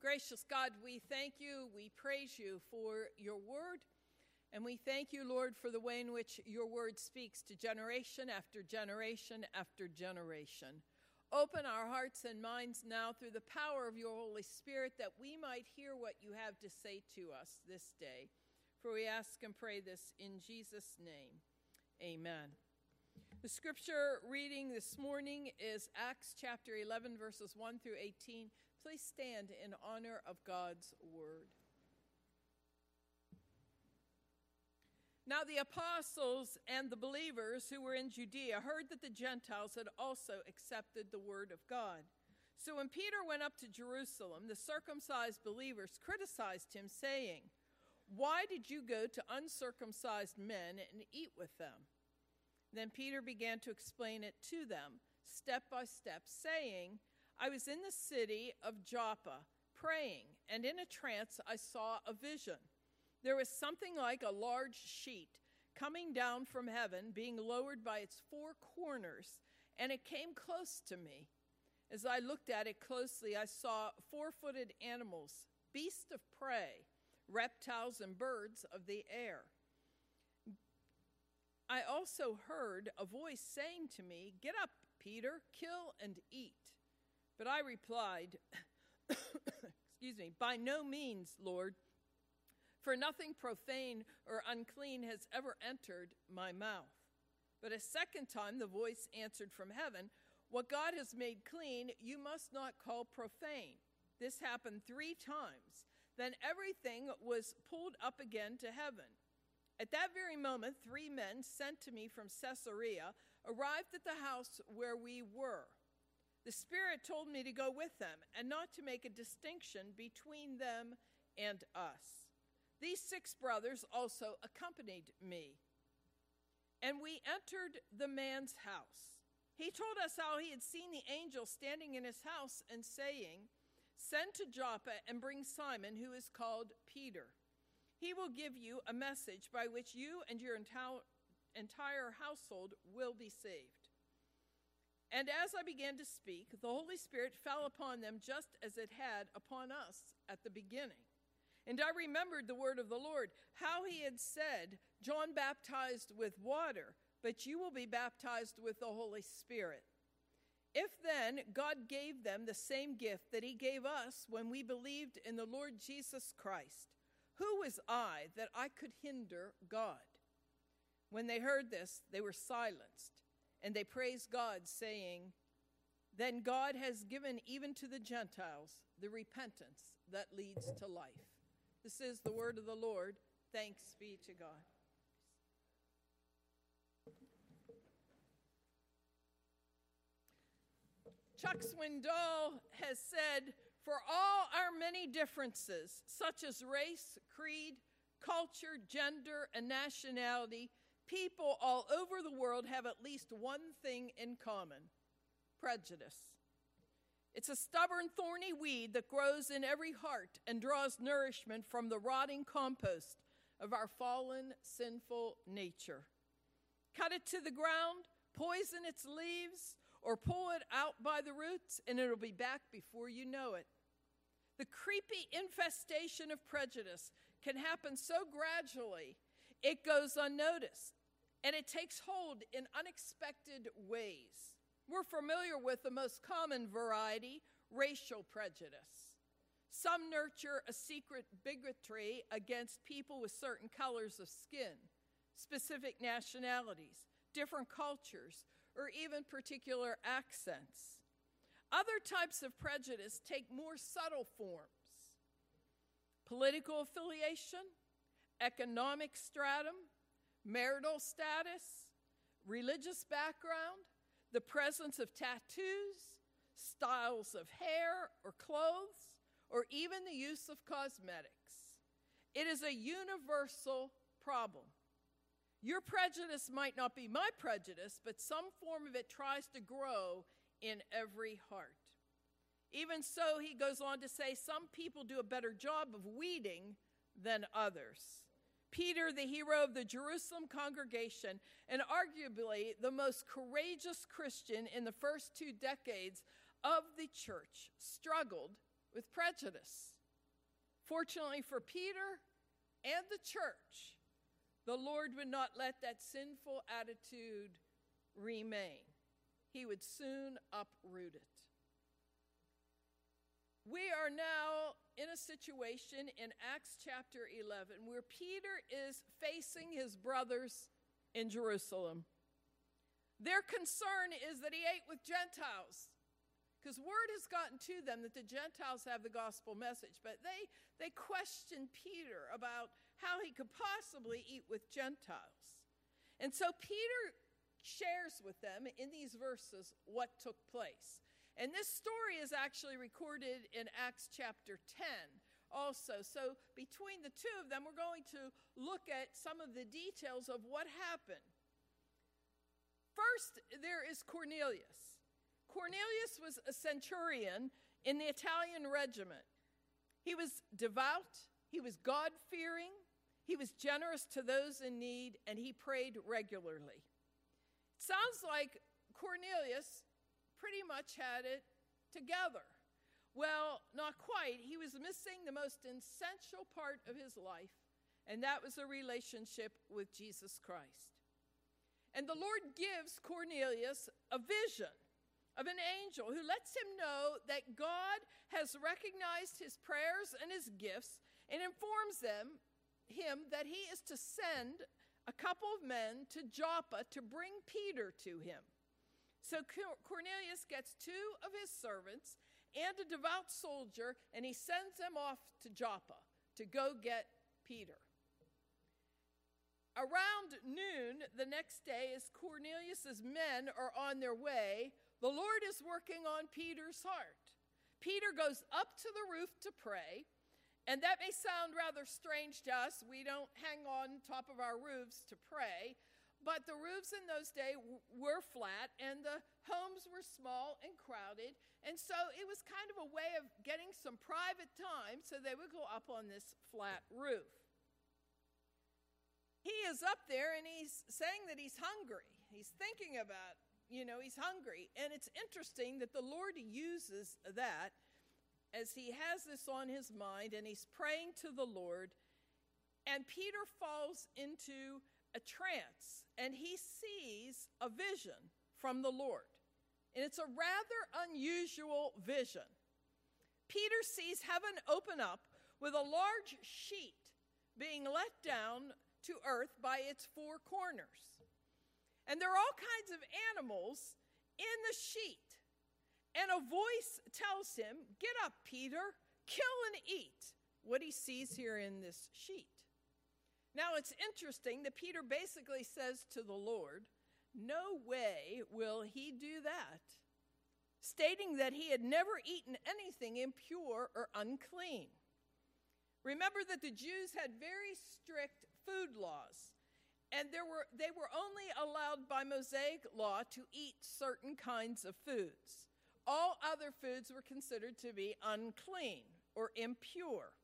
Gracious God, we thank you, we praise you for your word, and we thank you, Lord, for the way in which your word speaks to generation after generation after generation. Open our hearts and minds now through the power of your Holy Spirit that we might hear what you have to say to us this day. For we ask and pray this in Jesus' name. Amen. The scripture reading this morning is Acts chapter 11, verses 1 through 18. Please stand in honor of God's word. Now the apostles and the believers who were in Judea heard that the Gentiles had also accepted the word of God. So when Peter went up to Jerusalem, the circumcised believers criticized him, saying, "Why did you go to uncircumcised men and eat with them?" Then Peter began to explain it to them, step by step, saying, "I was in the city of Joppa praying, and in a trance I saw a vision. There was something like a large sheet coming down from heaven, being lowered by its four corners, and it came close to me. As I looked at it closely, I saw four-footed animals, beasts of prey, reptiles, and birds of the air. I also heard a voice saying to me, 'Get up, Peter, kill and eat.' But I replied, 'By no means, Lord, for nothing profane or unclean has ever entered my mouth.' But a second time the voice answered from heaven, 'What God has made clean, you must not call profane.' This happened 3 times. Then everything was pulled up again to heaven. At that very moment, 3 men sent to me from Caesarea arrived at the house where we were. The Spirit told me to go with them and not to make a distinction between them and us. These 6 brothers also accompanied me. And we entered the man's house. He told us how he had seen the angel standing in his house and saying, 'Send to Joppa and bring Simon, who is called Peter. He will give you a message by which you and your entire household will be saved.' And as I began to speak, the Holy Spirit fell upon them just as it had upon us at the beginning. And I remembered the word of the Lord, how he had said, 'John baptized with water, but you will be baptized with the Holy Spirit.' If then God gave them the same gift that he gave us when we believed in the Lord Jesus Christ, who was I that I could hinder God?" When they heard this, they were silenced, and they praised God, saying, "Then God has given even to the Gentiles the repentance that leads to life." This is the word of the Lord. Thanks be to God. Chuck Swindoll has said, "For all our many differences, such as race, creed, culture, gender, and nationality, people all over the world have at least one thing in common: prejudice. It's a stubborn, thorny weed that grows in every heart and draws nourishment from the rotting compost of our fallen, sinful nature. Cut it to the ground, poison its leaves, or pull it out by the roots, and it'll be back before you know it. The creepy infestation of prejudice can happen so gradually, it goes unnoticed, and it takes hold in unexpected ways. We're familiar with the most common variety, racial prejudice. Some nurture a secret bigotry against people with certain colors of skin, specific nationalities, different cultures, or even particular accents. Other types of prejudice take more subtle forms: political affiliation, economic stratum, marital status, religious background, the presence of tattoos, styles of hair or clothes, or even the use of cosmetics. It is a universal problem. Your prejudice might not be my prejudice, but some form of it tries to grow in every heart. Even so, he goes on to say, some people do a better job of weeding than others. Peter, the hero of the Jerusalem congregation, and arguably the most courageous Christian in the first 2 decades of the church, struggled with prejudice. Fortunately for Peter and the church, the Lord would not let that sinful attitude remain. He would soon uproot it. We are now in a situation in Acts chapter 11 where Peter is facing his brothers in Jerusalem. Their concern is that he ate with Gentiles, because word has gotten to them that the Gentiles have the gospel message, but they question Peter about how he could possibly eat with Gentiles. And so Peter shares with them in these verses what took place. And this story is actually recorded in Acts chapter 10 also. So between the two of them, we're going to look at some of the details of what happened. First, there is Cornelius. Cornelius was a centurion in the Italian regiment. He was devout, he was God-fearing, he was generous to those in need, and he prayed regularly. It sounds like Cornelius pretty much had it together. Well, not quite. He was missing the most essential part of his life, and that was a relationship with Jesus Christ. And the Lord gives Cornelius a vision of an angel who lets him know that God has recognized his prayers and his gifts and informs him that he is to send a couple of men to Joppa to bring Peter to him. So Cornelius gets two of his servants and a devout soldier, and he sends them off to Joppa to go get Peter. Around noon the next day, as Cornelius's men are on their way, the Lord is working on Peter's heart. Peter goes up to the roof to pray, and that may sound rather strange to us. We don't hang on top of our roofs to pray, but the roofs in those days were flat, and the homes were small and crowded, and so it was kind of a way of getting some private time so they would go up on this flat roof. He is up there, and he's saying that he's hungry. He's thinking about, he's hungry, and it's interesting that the Lord uses that as he has this on his mind, and he's praying to the Lord, and Peter falls into a trance, and he sees a vision from the Lord. And it's a rather unusual vision. Peter sees heaven open up with a large sheet being let down to earth by its four corners. And there are all kinds of animals in the sheet. And a voice tells him, "Get up, Peter, kill and eat," what he sees here in this sheet. Now, it's interesting that Peter basically says to the Lord, "No way will he do that," stating that he had never eaten anything impure or unclean. Remember that the Jews had very strict food laws, and they were only allowed by Mosaic law to eat certain kinds of foods. All other foods were considered to be unclean or impure.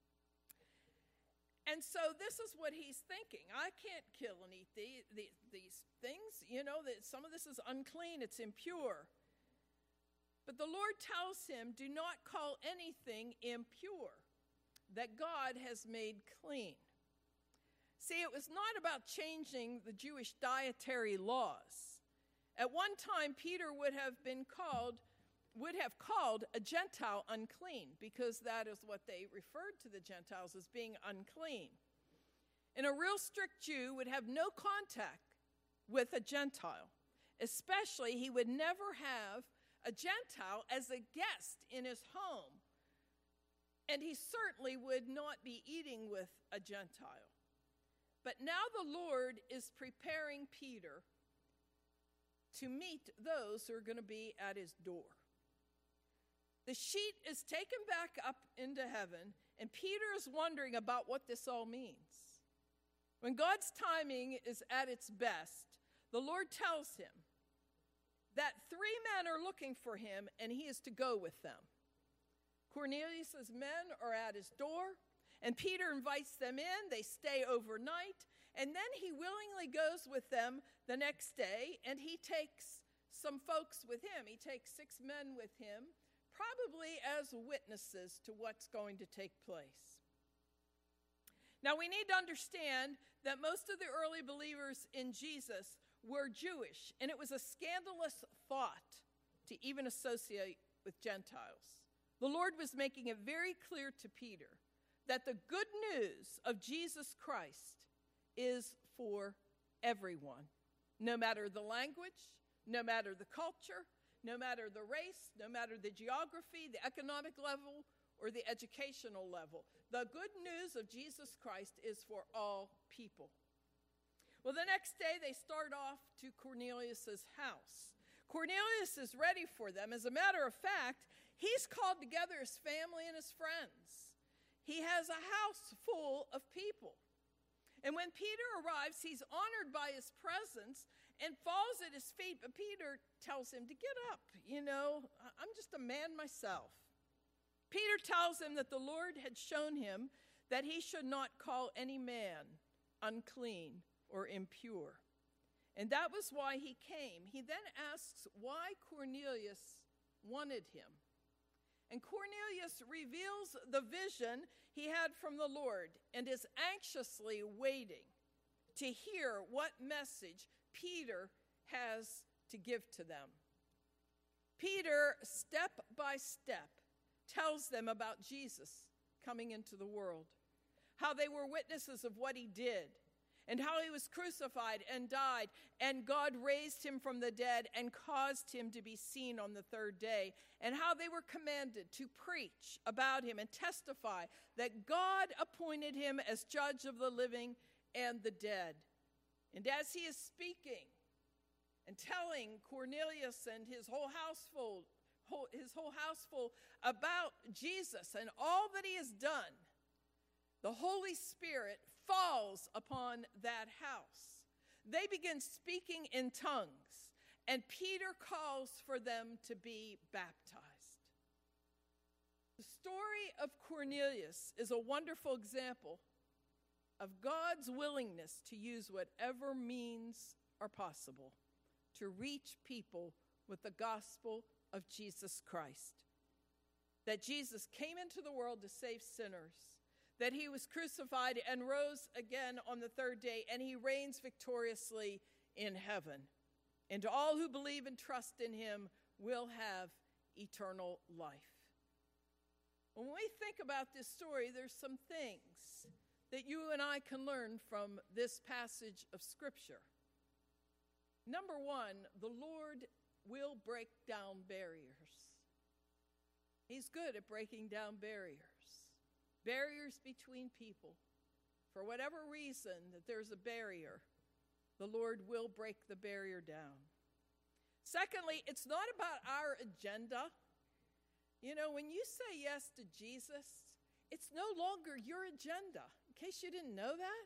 And so this is what he's thinking. I can't kill and eat these things. That some of this is unclean, it's impure. But the Lord tells him, do not call anything impure that God has made clean. See, it was not about changing the Jewish dietary laws. At one time, Peter would have called a Gentile unclean, because that is what they referred to the Gentiles as, being unclean. And a real strict Jew would have no contact with a Gentile. Especially, he would never have a Gentile as a guest in his home. And he certainly would not be eating with a Gentile. But now the Lord is preparing Peter to meet those who are going to be at his door. The sheet is taken back up into heaven, and Peter is wondering about what this all means. When God's timing is at its best, the Lord tells him that 3 men are looking for him, and he is to go with them. Cornelius' men are at his door, and Peter invites them in. They stay overnight, and then he willingly goes with them the next day, and he takes some folks with him. He takes 6 men with him, probably as witnesses to what's going to take place. Now, we need to understand that most of the early believers in Jesus were Jewish, and it was a scandalous thought to even associate with Gentiles. The Lord was making it very clear to Peter that the good news of Jesus Christ is for everyone, no matter the language, no matter the culture, no matter the race, no matter the geography, the economic level, or the educational level. The good news of Jesus Christ is for all people. Well, the next day they start off to Cornelius' house. Cornelius is ready for them. As a matter of fact, he's called together his family and his friends. He has a house full of people. And when Peter arrives, he's honored by his presence and falls at his feet. But Peter tells him to get up. I'm just a man myself. Peter tells him that the Lord had shown him that he should not call any man unclean or impure. And that was why he came. He then asks why Cornelius wanted him. And Cornelius reveals the vision he had from the Lord and is anxiously waiting to hear what message Peter has to give to them. Peter, step by step, tells them about Jesus coming into the world, how they were witnesses of what he did, and how he was crucified and died, and God raised him from the dead and caused him to be seen on the third day, and how they were commanded to preach about him and testify that God appointed him as judge of the living and the dead. And as he is speaking and telling Cornelius and his whole household about Jesus and all that he has done, the Holy Spirit falls upon that house. They begin speaking in tongues, and Peter calls for them to be baptized. The story of Cornelius is a wonderful example of God's willingness to use whatever means are possible to reach people with the gospel of Jesus Christ. That Jesus came into the world to save sinners, that he was crucified and rose again on the third day, and he reigns victoriously in heaven. And all who believe and trust in him will have eternal life. When we think about this story, there's some things that you and I can learn from this passage of Scripture. Number one, the Lord will break down barriers. He's good at breaking down barriers between people. For whatever reason that there's a barrier, the Lord will break the barrier down. Secondly, it's not about our agenda. When you say yes to Jesus, it's no longer your agenda. In case you didn't know that,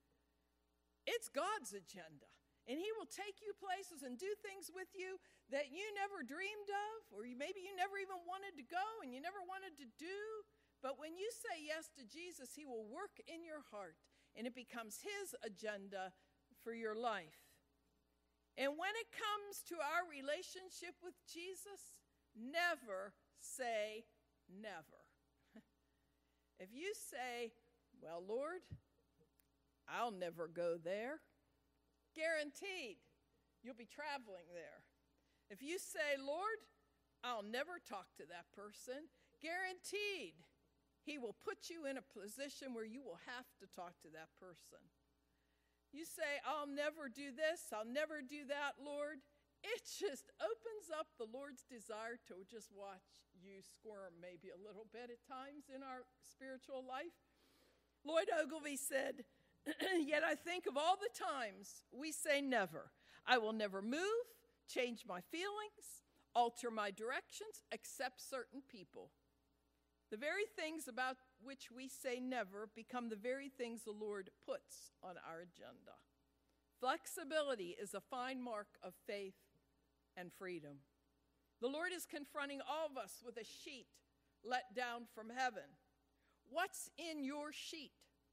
it's God's agenda. And he will take you places and do things with you that you never dreamed of, or maybe you never even wanted to go and you never wanted to do. But when you say yes to Jesus, he will work in your heart, and it becomes his agenda for your life. And when it comes to our relationship with Jesus, never say never. If you say, well, Lord, I'll never go there, guaranteed you'll be traveling there. If you say, Lord, I'll never talk to that person, guaranteed he will put you in a position where you will have to talk to that person. You say, I'll never do this, I'll never do that, Lord. It just opens up the Lord's desire to just watch you squirm maybe a little bit at times in our spiritual life. Lloyd Ogilvie said, yet I think of all the times we say never. I will never move, change my feelings, alter my directions, accept certain people. The very things about which we say never become the very things the Lord puts on our agenda. Flexibility is a fine mark of faith and freedom. The Lord is confronting all of us with a sheet let down from heaven. What's in your sheet?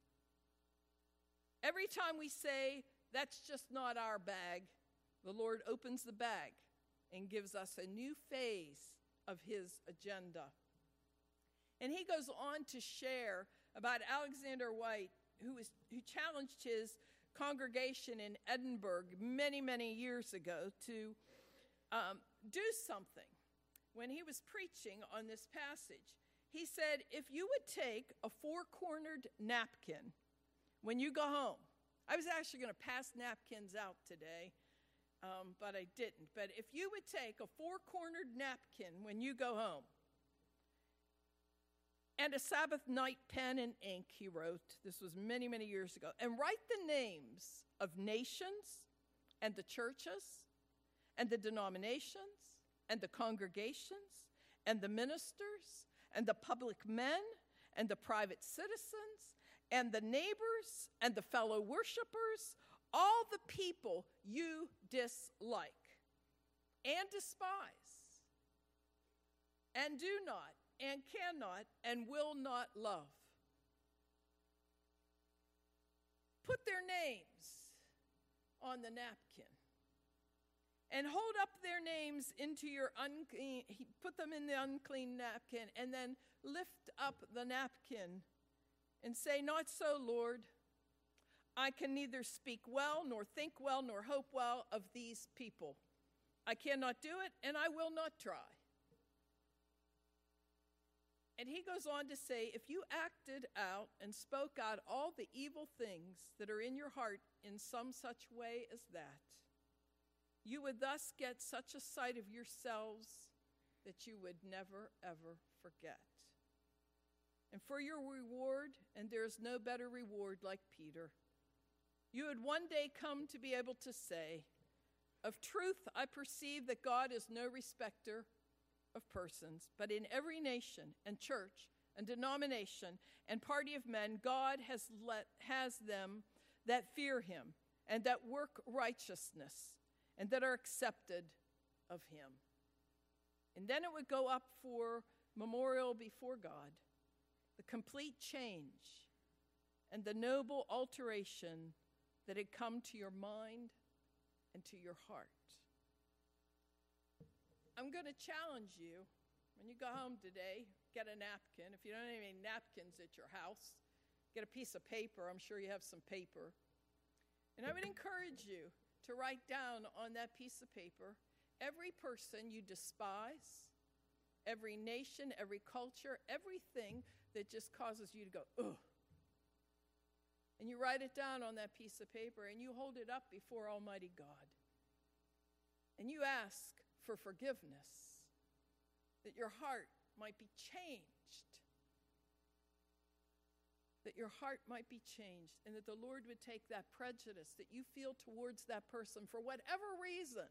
Every time we say, that's just not our bag, the Lord opens the bag and gives us a new phase of his agenda. And he goes on to share about Alexander White, who challenged his congregation in Edinburgh many, many years ago to do something. When he was preaching on this passage, he said, if you would take a four-cornered napkin when you go home, I was actually going to pass napkins out today, but I didn't. But if you would take a four-cornered napkin when you go home, and a Sabbath night pen and ink, he wrote, this was many, many years ago, and write the names of nations and the churches and the denominations and the congregations and the ministers and the public men and the private citizens and the neighbors and the fellow worshipers, all the people you dislike and despise and do not and cannot and will not love. Put their names on the napkin and hold up their names into your unclean, put them in the unclean napkin, and then lift up the napkin and say, not so, Lord. I can neither speak well, nor think well, nor hope well of these people. I cannot do it, and I will not try. And he goes on to say, if you acted out and spoke out all the evil things that are in your heart in some such way as that, you would thus get such a sight of yourselves that you would never, ever forget. And for your reward, and there is no better reward like Peter, you would one day come to be able to say, of truth I perceive that God is no respecter of persons, but in every nation and church and denomination and party of men, God has them that fear him and that work righteousness and that are accepted of him. And then it would go up for memorial before God, the complete change and the noble alteration that had come to your mind and to your heart. I'm going to challenge you, when you go home today, get a napkin. If you don't have any napkins at your house, get a piece of paper. I'm sure you have some paper. And I would encourage you to write down on that piece of paper every person you despise, every nation, every culture, everything that just causes you to go, ugh. And you write it down on that piece of paper and you hold it up before Almighty God. And you ask for forgiveness, that your heart might be changed, that your heart might be changed, and that the Lord would take that prejudice that you feel towards that person for whatever reason,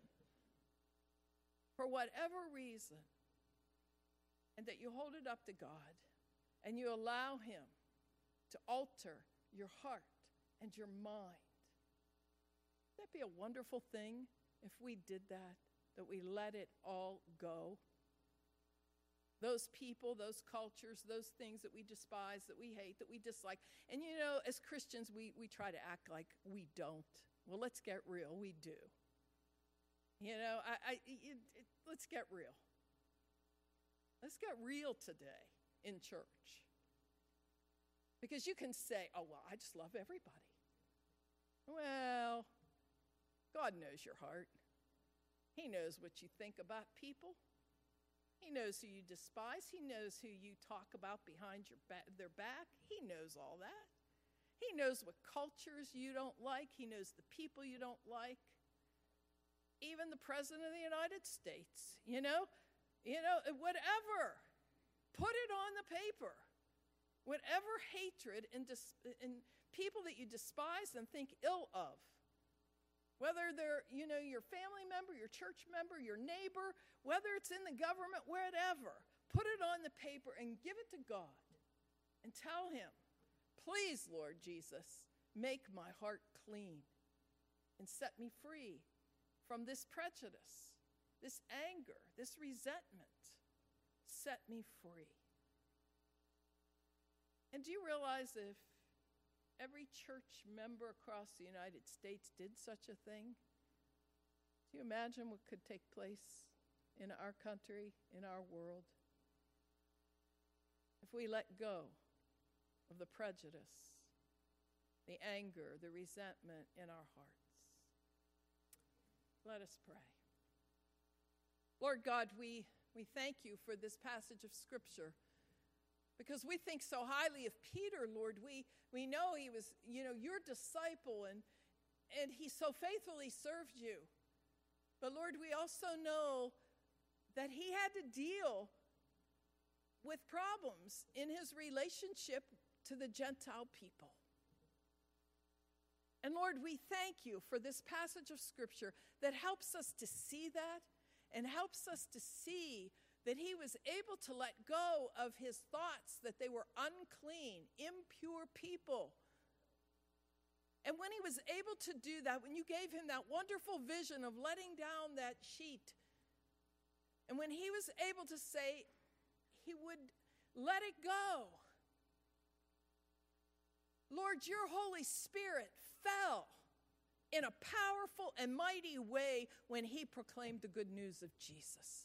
and that you hold it up to God, and you allow him to alter your heart and your mind. Wouldn't that be a wonderful thing if we did that we let it all go? Those people, those cultures, those things that we despise, that we hate, that we dislike. And you know, as Christians, we try to act like we don't. Well, let's get real. We do. You know, let's get real. Let's get real today in church. Because you can say, oh, well, I just love everybody. Well, God knows your heart. He knows what you think about people. He knows who you despise. He knows who you talk about behind their back. He knows all that. He knows what cultures you don't like. He knows the people you don't like. Even the President of the United States, you know, whatever. Put it on the paper. Whatever hatred and people that you despise and think ill of, whether they're, you know, your family member, your church member, your neighbor, whether it's in the government, wherever, put it on the paper and give it to God and tell him, please, Lord Jesus, make my heart clean and set me free from this prejudice, this anger, this resentment. Set me free. And do you realize if every church member across the United States did such a thing, do you imagine what could take place in our country, in our world, if we let go of the prejudice, the anger, the resentment in our hearts. Let us pray. Lord God, we thank you for this passage of Scripture, because we think so highly of Peter, Lord. We know he was, your disciple, and he so faithfully served you. But Lord, we also know that he had to deal with problems in his relationship to the Gentile people. And Lord, we thank you for this passage of Scripture that helps us to see that, and helps us to see that he was able to let go of his thoughts that they were unclean, impure people. And when he was able to do that, when you gave him that wonderful vision of letting down that sheet, and when he was able to say he would let it go, Lord, your Holy Spirit fell in a powerful and mighty way when he proclaimed the good news of Jesus.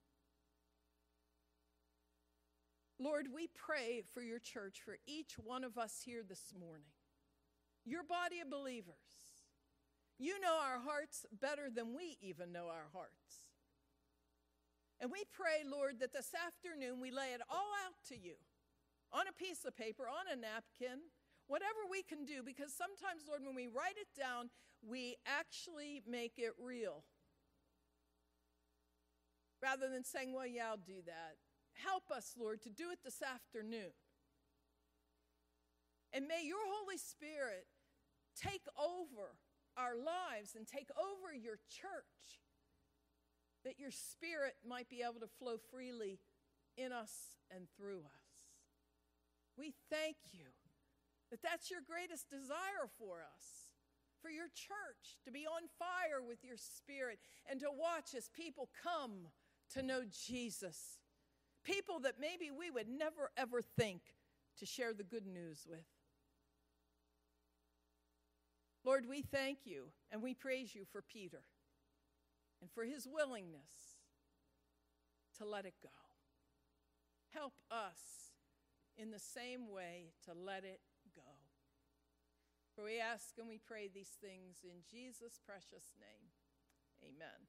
Lord, we pray for your church, for each one of us here this morning, your body of believers. You know our hearts better than we even know our hearts. And we pray, Lord, that this afternoon we lay it all out to you on a piece of paper, on a napkin, whatever we can do, because sometimes, Lord, when we write it down, we actually make it real. Rather than saying, well, yeah, I'll do that. Help us, Lord, to do it this afternoon. And may your Holy Spirit take over our lives and take over your church, that your Spirit might be able to flow freely in us and through us. We thank you that that's your greatest desire for us, for your church to be on fire with your Spirit and to watch as people come to know Jesus. People that maybe we would never, ever think to share the good news with. Lord, we thank you and we praise you for Peter and for his willingness to let it go. Help us in the same way to let it go. For we ask and we pray these things in Jesus' precious name. Amen.